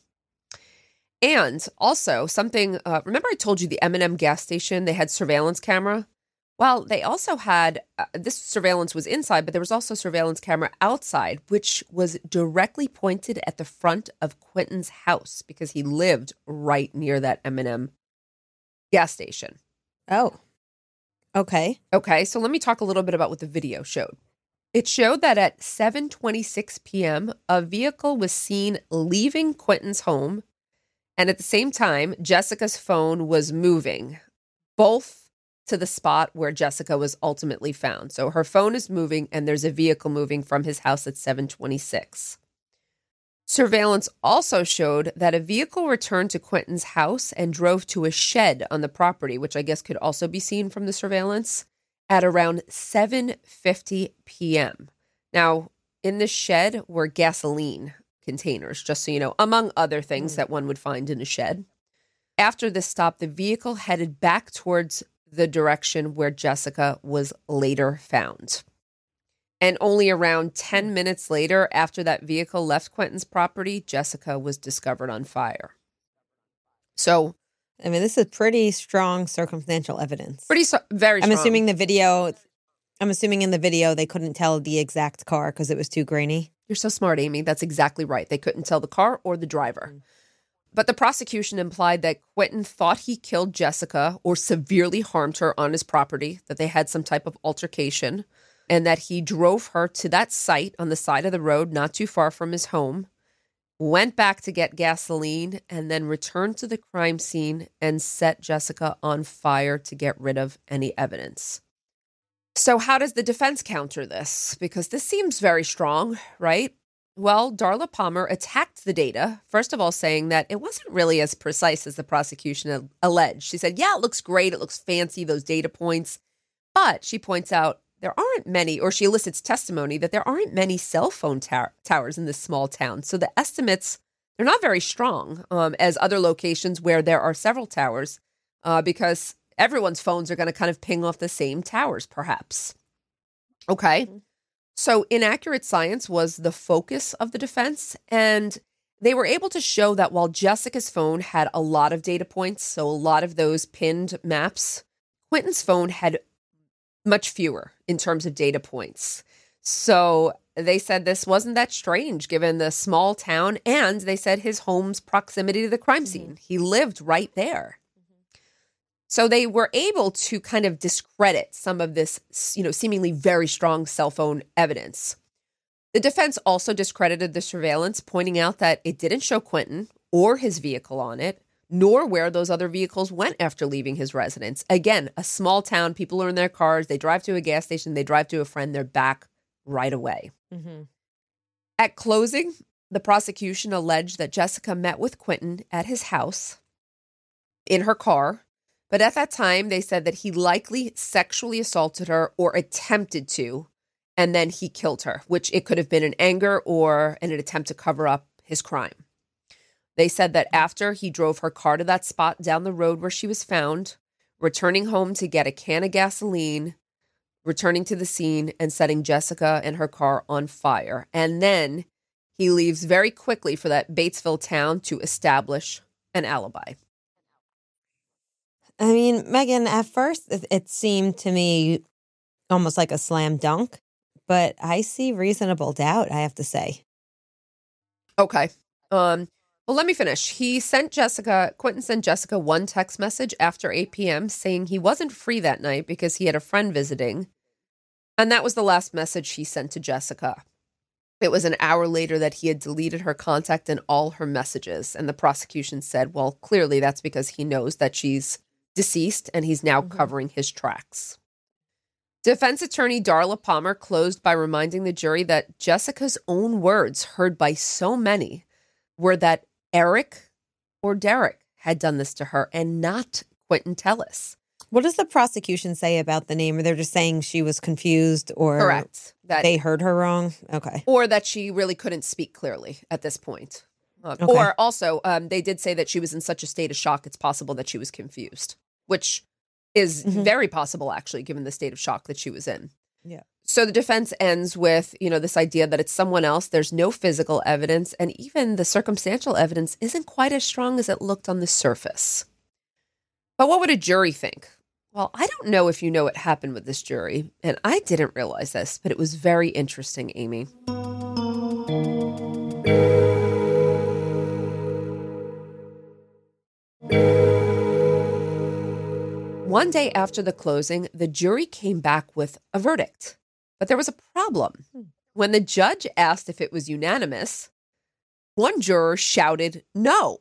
A: And also something, uh, remember I told you the M and M gas station, they had surveillance camera? Well, they also had, uh, this surveillance was inside, but there was also surveillance camera outside, which was directly pointed at the front of Quentin's house because he lived right near that M and M gas station.
B: Oh, okay.
A: Okay, so let me talk a little bit about what the video showed. It showed that at seven twenty-six p.m., a vehicle was seen leaving Quentin's home, and at the same time, Jessica's phone was moving, both to the spot where Jessica was ultimately found. So her phone is moving, and there's a vehicle moving from his house at seven twenty-six. Surveillance also showed that a vehicle returned to Quentin's house and drove to a shed on the property, which I guess could also be seen from the surveillance, at around seven fifty p.m. Now, in the shed were gasoline containers, just so you know, among other things mm. that one would find in a shed. After this stop, the vehicle headed back towards the direction where Jessica was later found. And only around ten minutes later, after that vehicle left Quentin's property, Jessica was discovered on fire. So,
B: I mean, this is pretty strong circumstantial evidence.
A: Pretty, so- very strong.
B: I'm assuming the video, I'm assuming in the video they couldn't tell the exact car because it was too grainy.
A: You're so smart, Amy. That's exactly right. They couldn't tell the car or the driver. Mm. But the prosecution implied that Quentin thought he killed Jessica or severely harmed her on his property, that they had some type of altercation, and that he drove her to that site on the side of the road not too far from his home, went back to get gasoline, and then returned to the crime scene and set Jessica on fire to get rid of any evidence. So how does the defense counter this? Because this seems very strong, right? Well, Darla Palmer attacked the data, first of all saying that it wasn't really as precise as the prosecution alleged. She said, yeah, it looks great, it looks fancy, those data points. But she points out there aren't many, or she elicits testimony that there aren't many cell phone tower- towers in this small town. So the estimates, they're not very strong um, as other locations where there are several towers uh, because everyone's phones are going to kind of ping off the same towers, perhaps. Okay. Mm-hmm. So inaccurate science was the focus of the defense, and they were able to show that while Jessica's phone had a lot of data points, so a lot of those pinned maps, Quentin's phone had much fewer in terms of data points. So they said this wasn't that strange given the small town, and they said his home's proximity to the crime scene. Mm-hmm. He lived right there. So they were able to kind of discredit some of this, you know, seemingly very strong cell phone evidence. The defense also discredited the surveillance, pointing out that it didn't show Quentin or his vehicle on it, nor where those other vehicles went after leaving his residence. Again, a small town, people are in their cars, they drive to a gas station, they drive to a friend, they're back right away. Mm-hmm. At closing, the prosecution alleged that Jessica met with Quentin at his house in her car. But at that time, they said that he likely sexually assaulted her or attempted to, and then he killed her, which it could have been in anger or in an attempt to cover up his crime. They said that after he drove her car to that spot down the road where she was found, returning home to get a can of gasoline, returning to the scene and setting Jessica and her car on fire. And then he leaves very quickly for that Batesville town to establish an alibi.
B: I mean, Megan, at first it, it seemed to me almost like a slam dunk, but I see reasonable doubt, I have to say.
A: Okay. Um, well, let me finish. He sent Jessica, Quentin sent Jessica one text message after eight p.m. saying he wasn't free that night because he had a friend visiting. And that was the last message he sent to Jessica. It was an hour later that he had deleted her contact and all her messages. And the prosecution said, well, clearly that's because he knows that she's deceased, and he's now mm-hmm. covering his tracks. Defense attorney Darla Palmer closed by reminding the jury that Jessica's own words, heard by so many, were that Eric or Derek had done this to her and not Quentin Tellis.
B: What does the prosecution say about the name? Are they just saying she was confused or
A: Correct. That
B: they heard her wrong? Okay.
A: Or that she really couldn't speak clearly at this point. Uh, okay. Or also, um, they did say that she was in such a state of shock, it's possible that she was confused, which is mm-hmm. very possible, actually, given the state of shock that she was in.
B: Yeah.
A: So the defense ends with, you know, this idea that it's someone else. There's no physical evidence, and even the circumstantial evidence isn't quite as strong as it looked on the surface. But what would a jury think? Well, I don't know if you know what happened with this jury, and I didn't realize this, but it was very interesting, Amy. One day after the closing, the jury came back with a verdict. But there was a problem. When the judge asked if it was unanimous, one juror shouted no,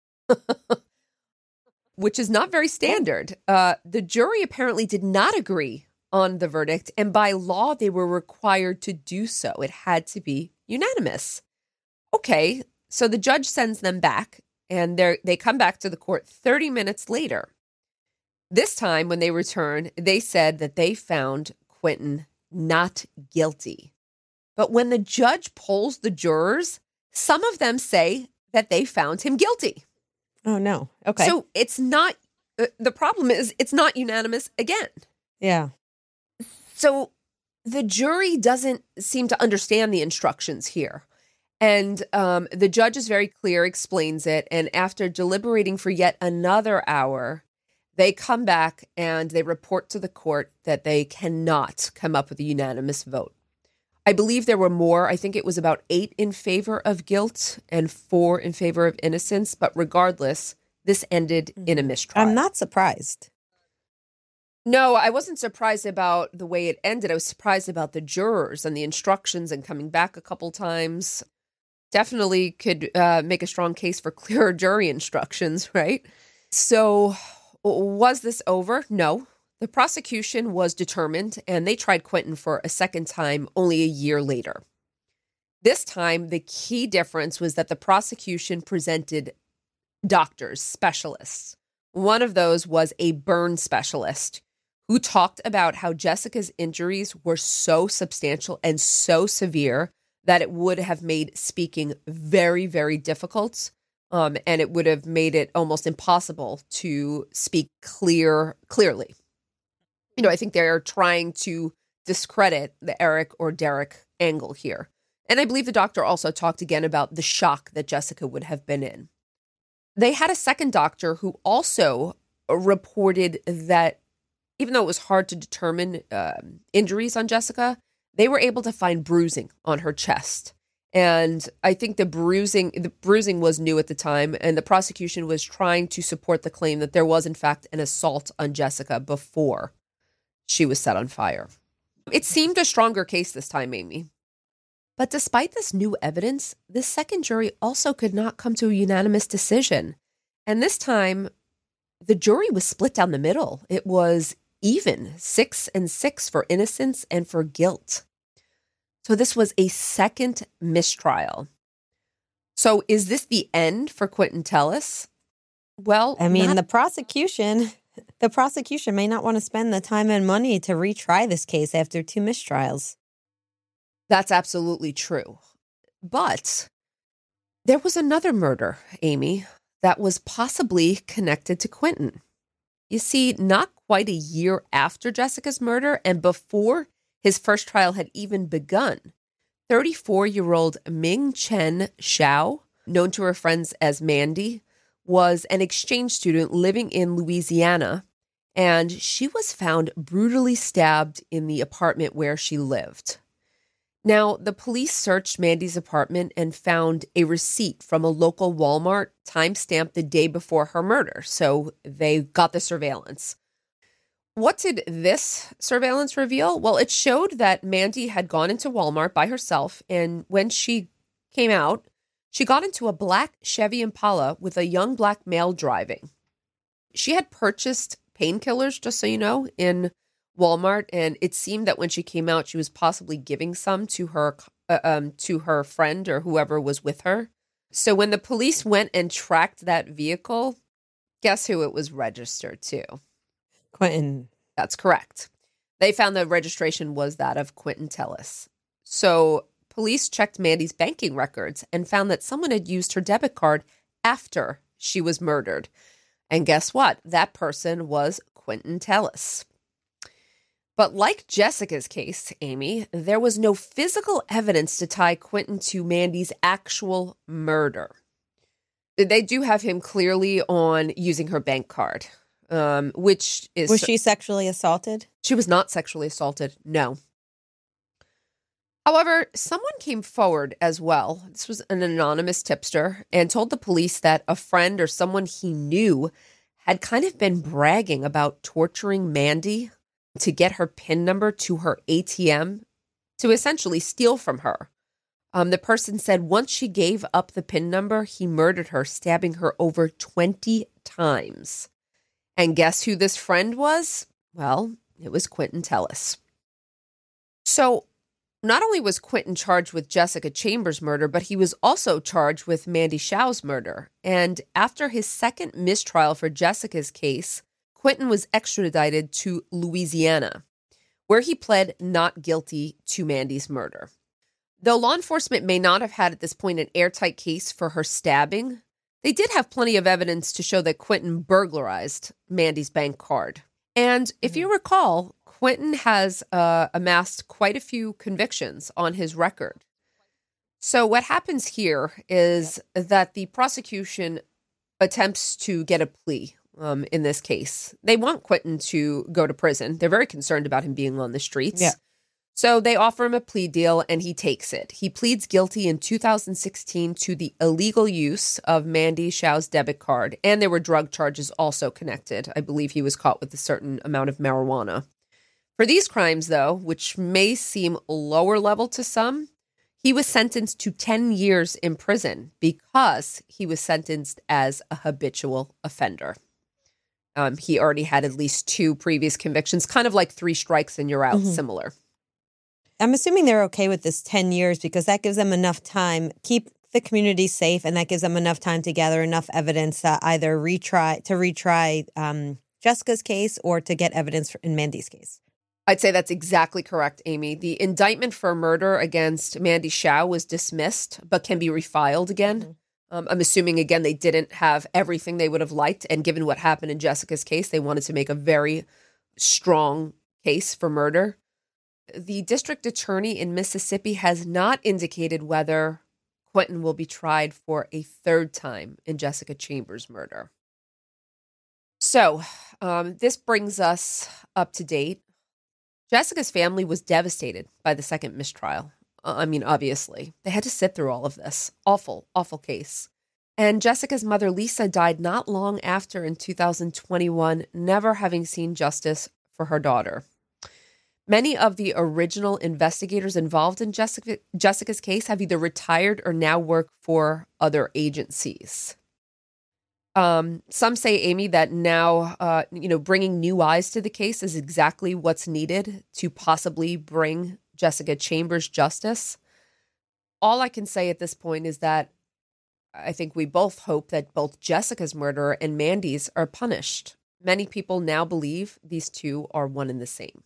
A: which is not very standard. Uh, the jury apparently did not agree on the verdict, and by law, they were required to do so. It had to be unanimous. Okay, so the judge sends them back, and they they come back to the court thirty minutes later. This time, when they return, they said that they found Quentin not guilty. But when the judge polls the jurors, some of them say that they found him guilty.
B: Oh, no. Okay.
A: So it's not, uh, the problem is it's not unanimous again.
B: Yeah.
A: So the jury doesn't seem to understand the instructions here. And um, the judge is very clear, explains it. And after deliberating for yet another hour, they come back and they report to the court that they cannot come up with a unanimous vote. I believe there were more. I think it was about eight in favor of guilt and four in favor of innocence. But regardless, this ended mm-hmm. in a mistrial.
B: I'm not surprised.
A: No, I wasn't surprised about the way it ended. I was surprised about the jurors and the instructions and coming back a couple times. Definitely could uh, make a strong case for clearer jury instructions, right? So was this over? No. The prosecution was determined, and they tried Quentin for a second time only a year later. This time, the key difference was that the prosecution presented doctors, specialists. One of those was a burn specialist who talked about how Jessica's injuries were so substantial and so severe that it would have made speaking very, very difficult. Um, and it would have made it almost impossible to speak clear, clearly. You know, I think they're trying to discredit the Eric or Derek angle here. And I believe the doctor also talked again about the shock that Jessica would have been in. They had a second doctor who also reported that even though it was hard to determine uh, injuries on Jessica, they were able to find bruising on her chest. And I think the bruising the bruising was new at the time, and the prosecution was trying to support the claim that there was, in fact, an assault on Jessica before she was set on fire. It seemed a stronger case this time, Amy. But despite this new evidence, the second jury also could not come to a unanimous decision. And this time, the jury was split down the middle. It was even, six and six for innocence and for guilt. So this was a second mistrial. So is this the end for Quentin Tellis? Well,
B: I mean,
A: not-
B: the prosecution... The prosecution may not want to spend the time and money to retry this case after two mistrials.
A: That's absolutely true. But there was another murder, Amy, that was possibly connected to Quentin. You see, not quite a year after Jessica's murder and before his first trial had even begun, thirty-four-year-old Ming Chen Xiao, known to her friends as Mandy, was an exchange student living in Louisiana, and she was found brutally stabbed in the apartment where she lived. Now, the police searched Mandy's apartment and found a receipt from a local Walmart timestamped the day before her murder, so they got the surveillance. What did this surveillance reveal? Well, it showed that Mandy had gone into Walmart by herself, and when she came out, she got into a black Chevy Impala with a young black male driving. She had purchased painkillers, just so you know, in Walmart, and it seemed that when she came out, she was possibly giving some to her uh, um, to her friend or whoever was with her. So when the police went and tracked that vehicle, guess who it was registered to?
B: Quentin.
A: That's correct. They found the registration was that of Quentin Tellis. So police checked Mandy's banking records and found that someone had used her debit card after she was murdered. And guess what? That person was Quentin Tellis. But like Jessica's case, Amy, there was no physical evidence to tie Quentin to Mandy's actual murder. They do have him clearly on using her bank card, um, which is...
B: Was she sexually assaulted?
A: She was not sexually assaulted, no. However, someone came forward as well. This was an anonymous tipster and told the police that a friend or someone he knew had kind of been bragging about torturing Mandy to get her PIN number to her A T M to essentially steal from her. Um, the person said once she gave up the PIN number, he murdered her, stabbing her over twenty times. And guess who this friend was? Well, it was Quentin Tellis. So not only was Quentin charged with Jessica Chambers' murder, but he was also charged with Mandy Xiao's murder. And after his second mistrial for Jessica's case, Quentin was extradited to Louisiana, where he pled not guilty to Mandy's murder. Though law enforcement may not have had at this point an airtight case for her stabbing, they did have plenty of evidence to show that Quentin burglarized Mandy's bank card. And if you recall, Quentin has uh, amassed quite a few convictions on his record. So what happens here is that the prosecution attempts to get a plea um, in this case. They want Quentin to go to prison. They're very concerned about him being on the streets.
B: Yeah.
A: So they offer him a plea deal and he takes it. He pleads guilty in two thousand sixteen to the illegal use of Mandy Shao's debit card. And there were drug charges also connected. I believe he was caught with a certain amount of marijuana. For these crimes, though, which may seem lower level to some, he was sentenced to ten years in prison because he was sentenced as a habitual offender. Um, he already had at least two previous convictions, kind of like three strikes and you're out, mm-hmm. similar.
B: I'm assuming they're okay with this ten years because that gives them enough time, keep the community safe, and that gives them enough time to gather enough evidence to either retry, to retry um, Jessica's case or to get evidence in Mandy's case.
A: I'd say that's exactly correct, Amy. The indictment for murder against Mandy Shao was dismissed, but can be refiled again. Mm-hmm. Um, I'm assuming, again, they didn't have everything they would have liked. And given what happened in Jessica's case, they wanted to make a very strong case for murder. The district attorney in Mississippi has not indicated whether Quentin will be tried for a third time in Jessica Chambers' murder. So um, this brings us up to date. Jessica's family was devastated by the second mistrial. I mean, obviously, they had to sit through all of this. Awful, awful case. And Jessica's mother, Lisa, died not long after in two thousand twenty-one, never having seen justice for her daughter. Many of the original investigators involved in Jessica, Jessica's case have either retired or now work for other agencies. Um, some say, Amy, that now, uh, you know, bringing new eyes to the case is exactly what's needed to possibly bring Jessica Chambers justice. All I can say at this point is that I think we both hope that both Jessica's murderer and Mandy's are punished. Many people now believe these two are one and the same.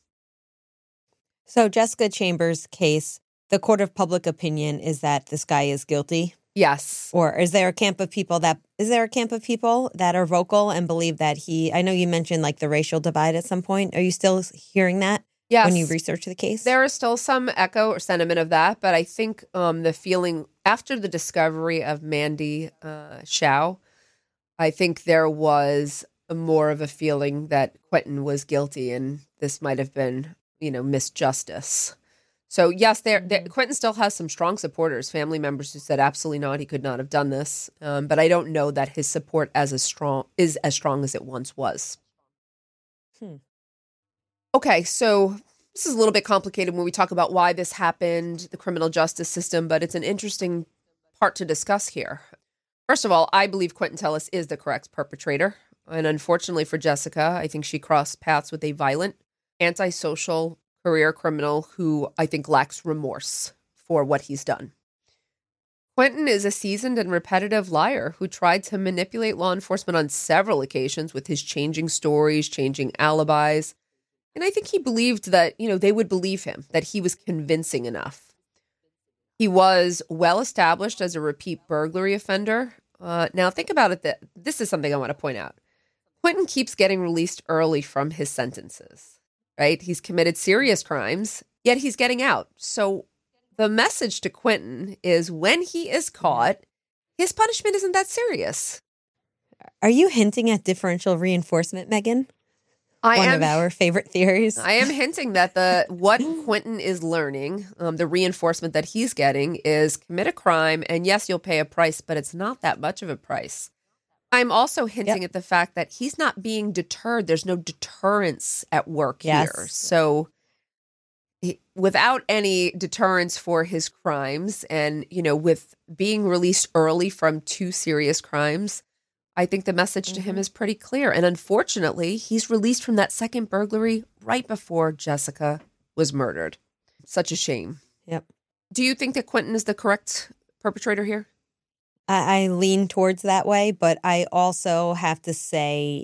B: So Jessica Chambers' case, the court of public opinion is that this guy is guilty?
A: Yes.
B: Or is there a camp of people that is there a camp of people that are vocal and believe that he, I know you mentioned like the racial divide at some point. Are you still hearing that?
A: Yes.
B: When you research the case?
A: There is still some echo or sentiment of that, but I think um, the feeling after the discovery of Mandy uh, Shao, I think there was more of a feeling that Quentin was guilty and this might have been, you know, misjustice. So yes, there, there Quentin still has some strong supporters, family members who said absolutely not, he could not have done this. Um, but I don't know that his support as a strong is as strong as it once was.
B: Hmm.
A: Okay, so this is a little bit complicated when we talk about why this happened, the criminal justice system, but it's an interesting part to discuss here. First of all, I believe Quentin Tellis is the correct perpetrator. And unfortunately for Jessica, I think she crossed paths with a violent, antisocial career criminal who I think lacks remorse for what he's done. Quentin is a seasoned and repetitive liar who tried to manipulate law enforcement on several occasions with his changing stories, changing alibis. And I think he believed that, you know, they would believe him, that he was convincing enough. He was well established as a repeat burglary offender. Uh, now, think about it. That this is something I want to point out. Quentin keeps getting released early from his sentences, right? He's committed serious crimes, yet he's getting out. So the message to Quentin is when he is caught, his punishment isn't that serious.
B: Are you hinting at differential reinforcement, Megan?
A: I
B: One
A: am,
B: of our favorite theories.
A: I am hinting that the what Quentin is learning, um, the reinforcement that he's getting is commit a crime, and yes, you'll pay a price, but it's not that much of a price. I'm also hinting yep. at the fact that he's not being deterred. There's no deterrence at work
B: yes.
A: here. So he, without any deterrence for his crimes and, you know, with being released early from two serious crimes, I think the message mm-hmm. to him is pretty clear. And unfortunately, he's released from that second burglary right before Jessica was murdered. Such a shame.
B: Yep.
A: Do you think that Quentin is the correct perpetrator here?
B: I, I lean towards that way, but I also have to say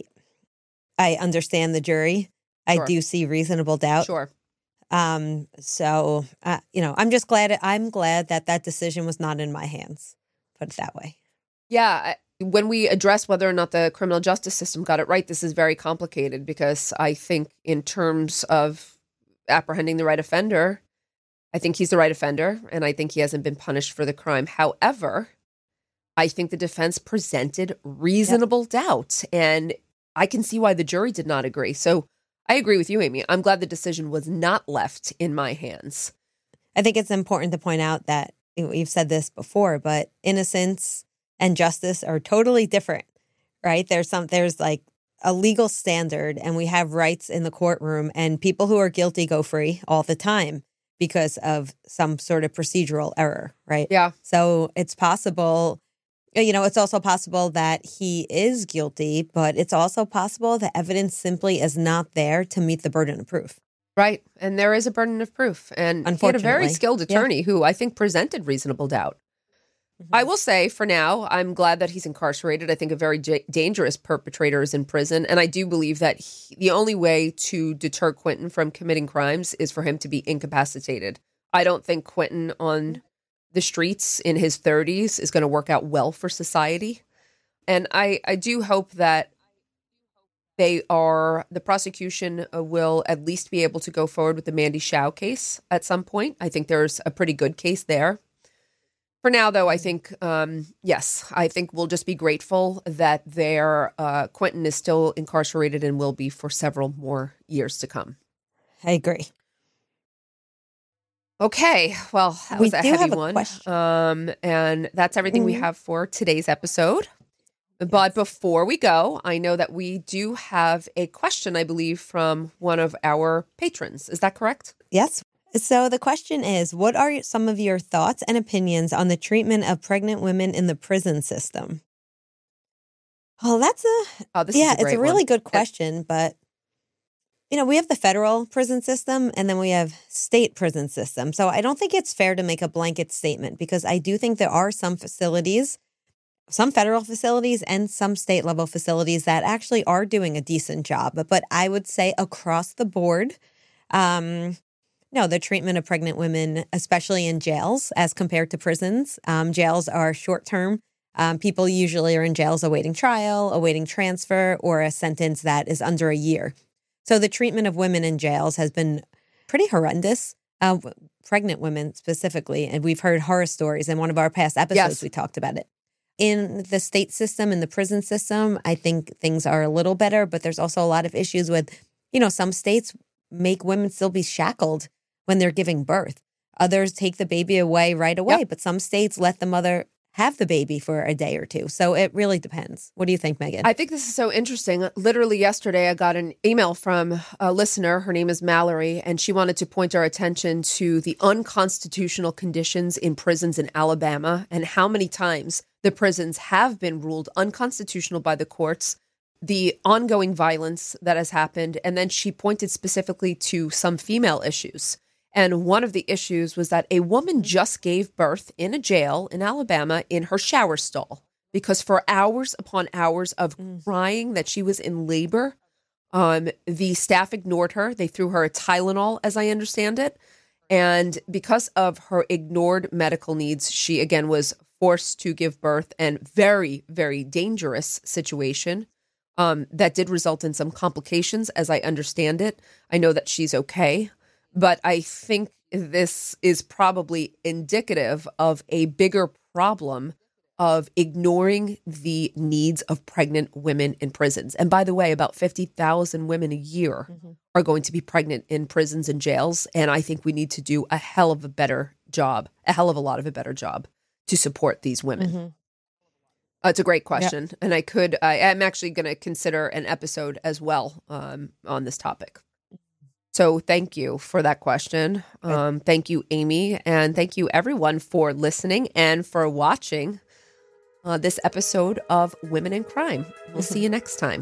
B: I understand the jury. Sure. I do see reasonable doubt.
A: Sure.
B: Um. So, uh, you know, I'm just glad. I'm glad that that decision was not in my hands. Put it that way.
A: Yeah. When we address whether or not the criminal justice system got it right, this is very complicated because I think in terms of apprehending the right offender, I think he's the right offender, and I think he hasn't been punished for the crime. However, I think the defense presented reasonable yep. doubt, and I can see why the jury did not agree. So I agree with you, Amy. I'm glad the decision was not left in my hands.
B: I think it's important to point out that you've said this before, but innocence and justice are totally different, right? There's some, there's like a legal standard, and we have rights in the courtroom, and people who are guilty go free all the time because of some sort of procedural error, right?
A: Yeah.
B: So it's possible, you know, it's also possible that he is guilty, but it's also possible the evidence simply is not there to meet the burden of proof.
A: Right. And there is a burden of proof. And he had a very skilled attorney yeah. who I think presented reasonable doubt. Mm-hmm. I will say for now, I'm glad that he's incarcerated. I think a very j- dangerous perpetrator is in prison. And I do believe that he, the only way to deter Quentin from committing crimes is for him to be incapacitated. I don't think Quentin on the streets in his thirties is going to work out well for society. And I, I do hope that they are, the prosecution will at least be able to go forward with the Mandy Shao case at some point. I think there's a pretty good case there. For now, though, I think, um, yes, I think we'll just be grateful that their uh, Quentin is still incarcerated and will be for several more years to come.
B: I agree.
A: Okay, well, that was
B: we
A: a
B: do
A: heavy
B: have a
A: one.
B: Question.
A: Um, and that's everything mm-hmm. we have for today's episode. But before we go, I know that we do have a question, I believe, from one of our patrons. Is that correct?
B: Yes. So the question is, what are some of your thoughts and opinions on the treatment of pregnant women in the prison system? Well, that's a,
A: oh, this
B: yeah,
A: is a great
B: it's a really
A: one.
B: good question, but, you know, we have the federal prison system and then we have state prison system. So I don't think it's fair to make a blanket statement because I do think there are some facilities, some federal facilities and some state level facilities that actually are doing a decent job. But, but I would say across the board, um, no, the treatment of pregnant women, especially in jails as compared to prisons. Um, jails are short term. Um, people usually are in jails awaiting trial, awaiting transfer, or a sentence that is under a year. So the treatment of women in jails has been pretty horrendous. Uh, pregnant women specifically. And we've heard horror stories. In one of our past episodes, yes. we talked about it. In the state system, in the prison system, I think things are a little better, but there's also a lot of issues with, you know, some states make women still be shackled when they're giving birth. Others take the baby away right away, yep. but some states let the mother have the baby for a day or two. So it really depends. What do you think, Megan?
A: I think this is so interesting. Literally yesterday, I got an email from a listener. Her name is Mallory, and she wanted to point our attention to the unconstitutional conditions in prisons in Alabama and how many times the prisons have been ruled unconstitutional by the courts, the ongoing violence that has happened. And then she pointed specifically to some female issues. And one of the issues was that a woman just gave birth in a jail in Alabama in her shower stall because for hours upon hours of crying that she was in labor, um, the staff ignored her. They threw her a Tylenol, as I understand it. And because of her ignored medical needs, she again was forced to give birth, and very, very dangerous situation um, that did result in some complications, as I understand it. I know that she's okay. But I think this is probably indicative of a bigger problem of ignoring the needs of pregnant women in prisons. And by the way, about fifty thousand women a year mm-hmm. are going to be pregnant in prisons and jails. And I think we need to do a hell of a better job, a hell of a lot of a better job to support these women. Mm-hmm. Uh, it's a great question. Yep. And I could, I am actually going to consider an episode as well um, on this topic. So thank you for that question. Um, thank you, Amy. And thank you, everyone, for listening and for watching uh, this episode of Women in Crime. We'll see you next time.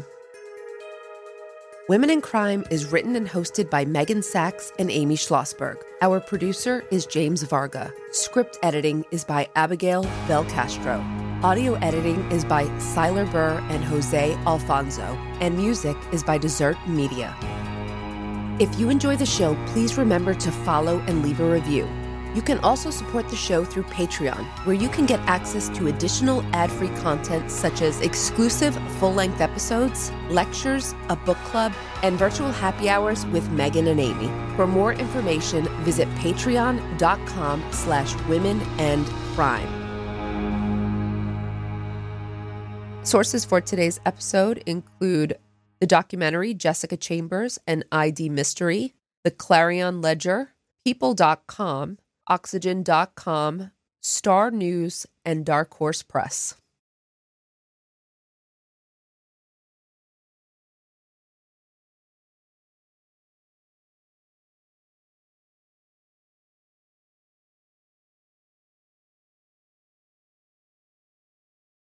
A: Women in Crime is written and hosted by Megan Sachs and Amy Schlossberg. Our producer is James Varga. Script editing is by Abigail Belcastro. Audio editing is by Siler Burr and Jose Alfonso. And music is by Desert Media. If you enjoy the show, please remember to follow and leave a review. You can also support the show through Patreon, where you can get access to additional ad-free content such as exclusive full-length episodes, lectures, a book club, and virtual happy hours with Megan and Amy. For more information, visit patreon.com slash women and crime. Sources for today's episode include the documentary Jessica Chambers, An I D Mystery, the Clarion Ledger, People dot com, Oxygen dot com, Star News, and Dark Horse Press.